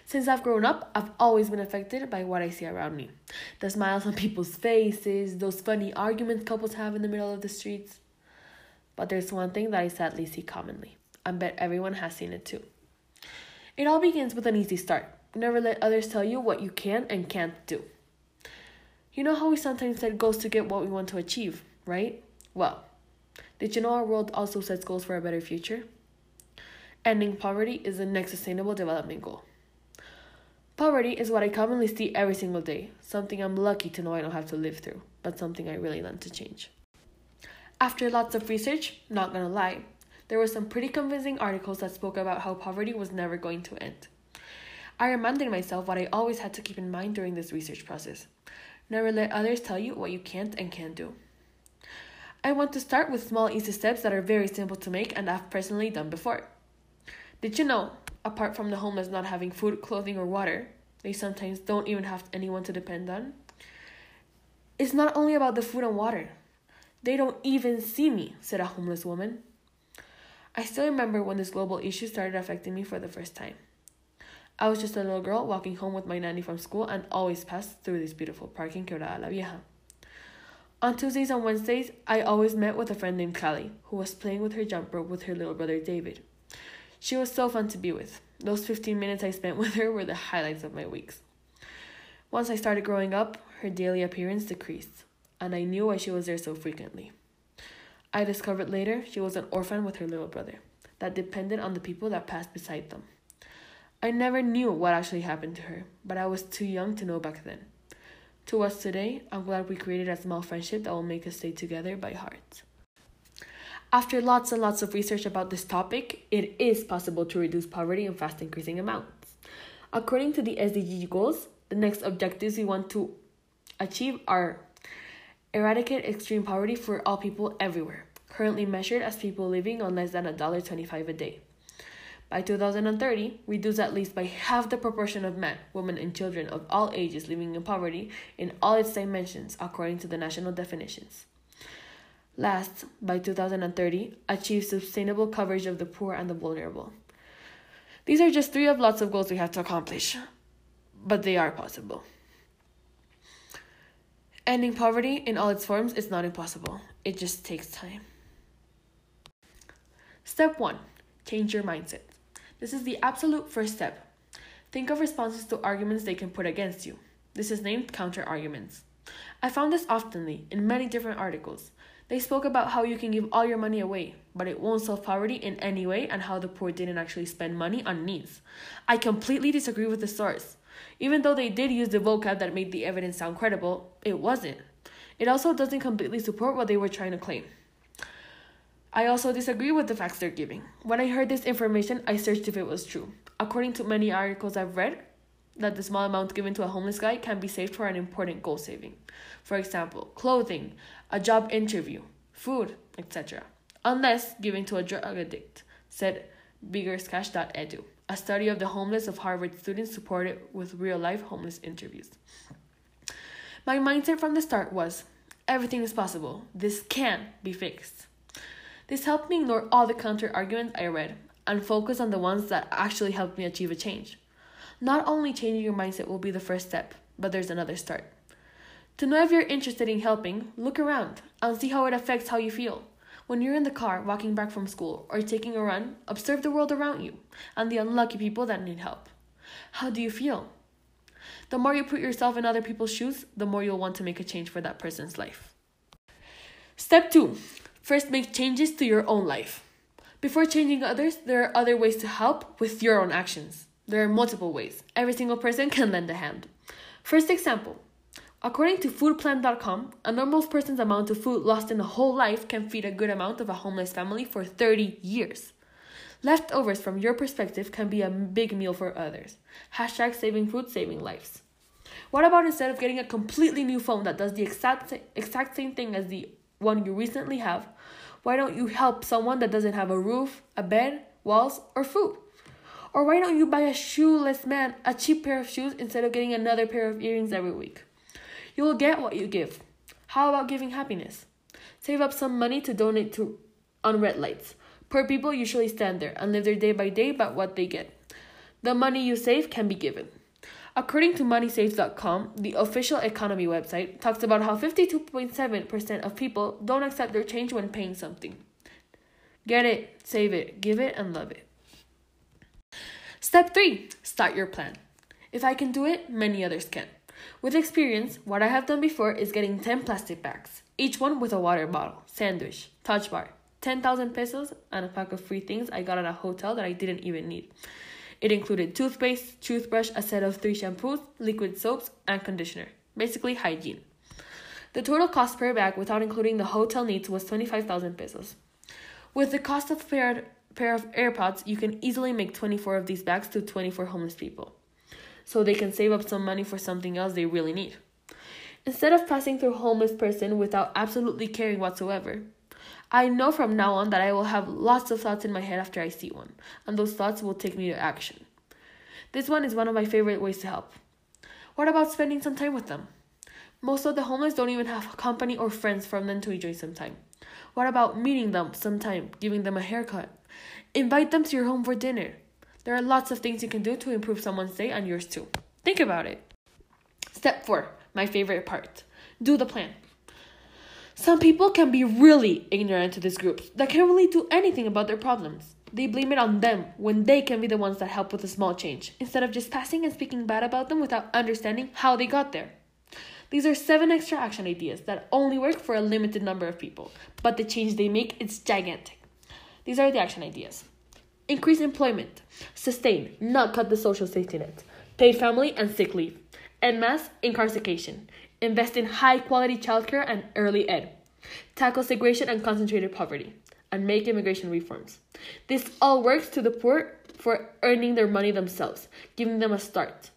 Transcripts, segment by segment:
Since I've grown up, I've always been affected by what I see around me. The smiles on people's faces, those funny arguments couples have in the middle of the streets. But there's one thing that I sadly see commonly. I bet everyone has seen it too. It all begins with an easy start. Never let others tell you what you can and can't do. You know how we sometimes set goals to get what we want to achieve, right? Well, did you know our world also sets goals for a better future? Ending poverty is the next sustainable development goal. Poverty is what I commonly see every single day, something I'm lucky to know I don't have to live through, but something I really want to change. After lots of research, not gonna lie, there were some pretty convincing articles that spoke about how poverty was never going to end. I reminded myself what I always had to keep in mind during this research process. Never let others tell you what you can't and can't do. I want to start with small, easy steps that are very simple to make and I've personally done before. Did you know, apart from the homeless not having food, clothing, or water, they sometimes don't even have anyone to depend on? It's not only about the food and water. They don't even see me, said a homeless woman. I still remember when this global issue started affecting me for the first time. I was just a little girl walking home with my nanny from school and always passed through this beautiful park in Quebrada la Vieja. On Tuesdays and Wednesdays, I always met with a friend named Callie, who was playing with her jump rope with her little brother David. She was so fun to be with. Those 15 minutes I spent with her were the highlights of my weeks. Once I started growing up, her daily appearance decreased, and I knew why she was there so frequently. I discovered later she was an orphan with her little brother, that depended on the people that passed beside them. I never knew what actually happened to her, but I was too young to know back then. To us today, I'm glad we created a small friendship that will make us stay together by heart. After lots and lots of research about this topic, it is possible to reduce poverty in fast increasing amounts. According to the SDG goals, the next objectives we want to achieve are eradicate extreme poverty for all people everywhere, currently measured as people living on less than $1.25 a day. By 2030, reduce at least by half the proportion of men, women, and children of all ages living in poverty in all its dimensions according to the national definitions. Last, by 2030, achieve sustainable coverage of the poor and the vulnerable. These are just 3 of lots of goals we have to accomplish, but they are possible. Ending poverty in all its forms is not impossible. It just takes time. Step 1. Change your mindset. This is the absolute first step. Think of responses to arguments they can put against you. This is named counter-arguments. I found this oftenly in many different articles. They spoke about how you can give all your money away, but it won't solve poverty in any way and how the poor didn't actually spend money on needs. I completely disagree with the source. Even though they did use the vocab that made the evidence sound credible, it wasn't. It also doesn't completely support what they were trying to claim. I also disagree with the facts they're giving. When I heard this information, I searched if it was true. According to many articles I've read, that the small amount given to a homeless guy can be saved for an important goal saving. For example, clothing, a job interview, food, etc. Unless given to a drug addict, said biggerscash.edu, a study of the homeless of Harvard students supported with real-life homeless interviews. My mindset from the start was, everything is possible. This can be fixed. This helped me ignore all the counter-arguments I read and focus on the ones that actually helped me achieve a change. Not only changing your mindset will be the first step, but there's another start. To know if you're interested in helping, look around and see how it affects how you feel. When you're in the car, walking back from school, or taking a run, observe the world around you and the unlucky people that need help. How do you feel? The more you put yourself in other people's shoes, the more you'll want to make a change for that person's life. Step 2. First, make changes to your own life. Before changing others, there are other ways to help with your own actions. There are multiple ways. Every single person can lend a hand. First example. According to foodplan.com, a normal person's amount of food lost in a whole life can feed a good amount of a homeless family for 30 years. Leftovers from your perspective can be a big meal for others. Hashtag saving food, saving lives. What about instead of getting a completely new phone that does the exact same thing as the one you recently have, why don't you help someone that doesn't have a roof, a bed, walls, or food? Or why don't you buy a shoeless man a cheap pair of shoes instead of getting another pair of earrings every week? You will get what you give. How about giving happiness? Save up some money to donate on red lights. Poor people usually stand there and live their day by day by what they get. The money you save can be given. According to moneysaves.com, the official economy website talks about how 52.7% of people don't accept their change when paying something. Get it, save it, give it, and love it. Step 3. Start your plan. If I can do it, many others can. With experience, what I have done before is getting 10 plastic bags, each one with a water bottle, sandwich, touch bar, 10,000 pesos, and a pack of free things I got at a hotel that I didn't even need. It included toothpaste, toothbrush, a set of 3 shampoos, liquid soaps, and conditioner. Basically, hygiene. The total cost per bag without including the hotel needs was 25,000 pesos. With the cost of a pair of AirPods, you can easily make 24 of these bags to 24 homeless people, so they can save up some money for something else they really need. Instead of passing through a homeless person without absolutely caring whatsoever, I know from now on that I will have lots of thoughts in my head after I see one, and those thoughts will take me to action. This one is one of my favorite ways to help. What about spending some time with them? Most of the homeless don't even have company or friends from them to enjoy some time. What about meeting them sometime, giving them a haircut? Invite them to your home for dinner. There are lots of things you can do to improve someone's day and yours too. Think about it. Step 4, my favorite part. Do the plan. Some people can be really ignorant to these groups that can't really do anything about their problems. They blame it on them when they can be the ones that help with a small change, instead of just passing and speaking bad about them without understanding how they got there. These are 7 extra action ideas that only work for a limited number of people, but the change they make is gigantic. These are the action ideas. Increase employment. Sustain, not cut the social safety net. Paid family and sick leave. En masse incarceration. Invest in high-quality childcare and early ed. Tackle segregation and concentrated poverty. And make immigration reforms. This all works to the poor for earning their money themselves, giving them a start.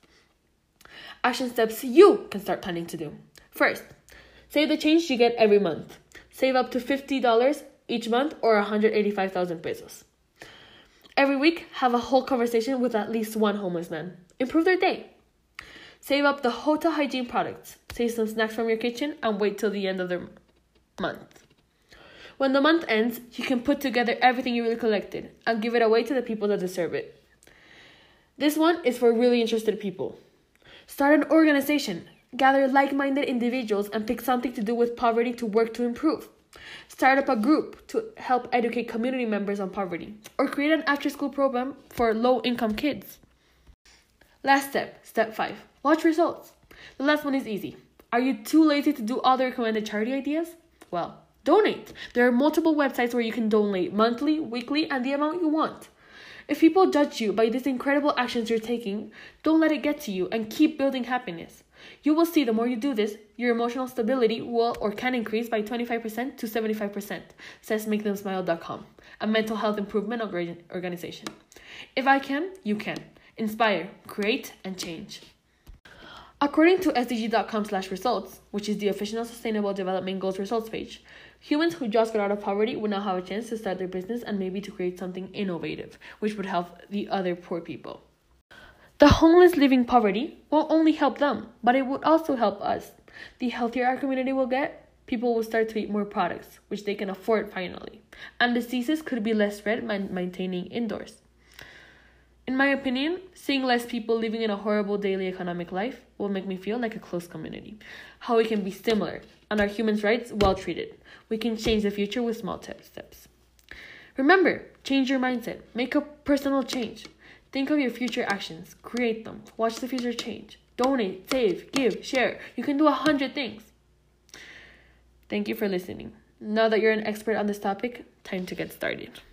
Action steps you can start planning to do. First, save the change you get every month. Save up to $50 each month or 185,000 pesos. Every week, have a whole conversation with at least one homeless man. Improve their day. Save up the hotel hygiene products. Save some snacks from your kitchen and wait till the end of the month. When the month ends, you can put together everything you really collected and give it away to the people that deserve it. This one is for really interested people. Start an organization. Gather like-minded individuals and pick something to do with poverty to work to improve. Start up a group to help educate community members on poverty, or create an after-school program for low-income kids. Last step, step 5, watch results. The last one is easy. Are you too lazy to do all the recommended charity ideas? Well, donate. There are multiple websites where you can donate monthly, weekly, and the amount you want. If people judge you by these incredible actions you're taking, don't let it get to you and keep building happiness. You will see the more you do this, your emotional stability will or can increase by 25% to 75%, says MakeThemSmile.com, a mental health improvement organization. If I can, you can. Inspire, create, and change. According to SDG.com/results, which is the official Sustainable Development Goals results page, humans who just got out of poverty will now have a chance to start their business and maybe to create something innovative, which would help the other poor people. The homeless living poverty won't only help them, but it would also help us. The healthier our community will get, people will start to eat more products, which they can afford finally, and diseases could be less spread by maintaining indoors. In my opinion, seeing less people living in a horrible daily economic life will make me feel like a close community. How we can be similar, and our human rights well treated. We can change the future with small steps. Remember, change your mindset. Make a personal change. Think of your future actions. Create them. Watch the future change. Donate, save, give, share. You can do 100 things. Thank you for listening. Now that you're an expert on this topic, time to get started.